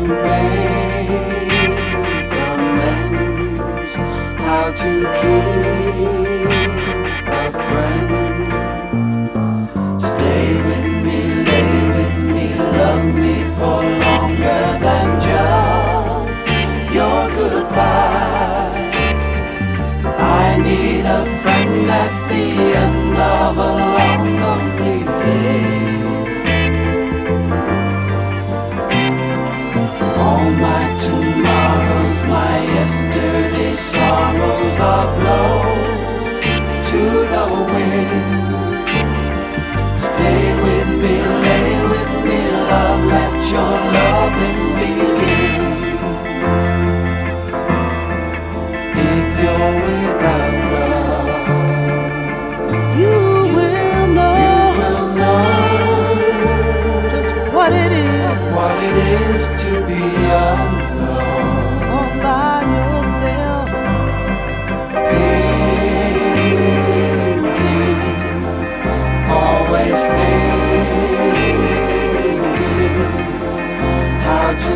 make amends, how to keep a friend. Stay with me, lay with me, love me for longer than just your goodbye. I need a friend at the end of a long, lonely day. All my tomorrows, my yesterday's sorrows are blown to the wind. Stay with me, lay with me, love, let your loving begin. If you're without love, You will know just what it is to be alone. all by yourself. Thinking, always thinking how to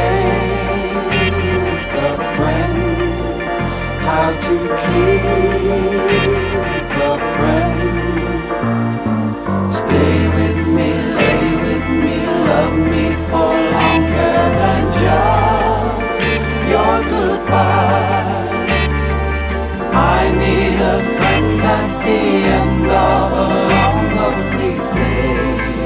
make a friend, how to keep a friend. Stay with me, lay with me, love me for longer than just your goodbye. I need a friend at the end of a long, lonely day.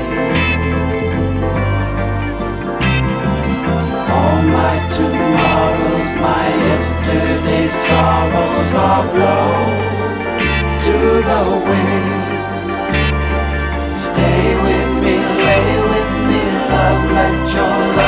All my tomorrows, my yesterday's sorrows are blown to the wind. Stay with me, lay with me, love, let your love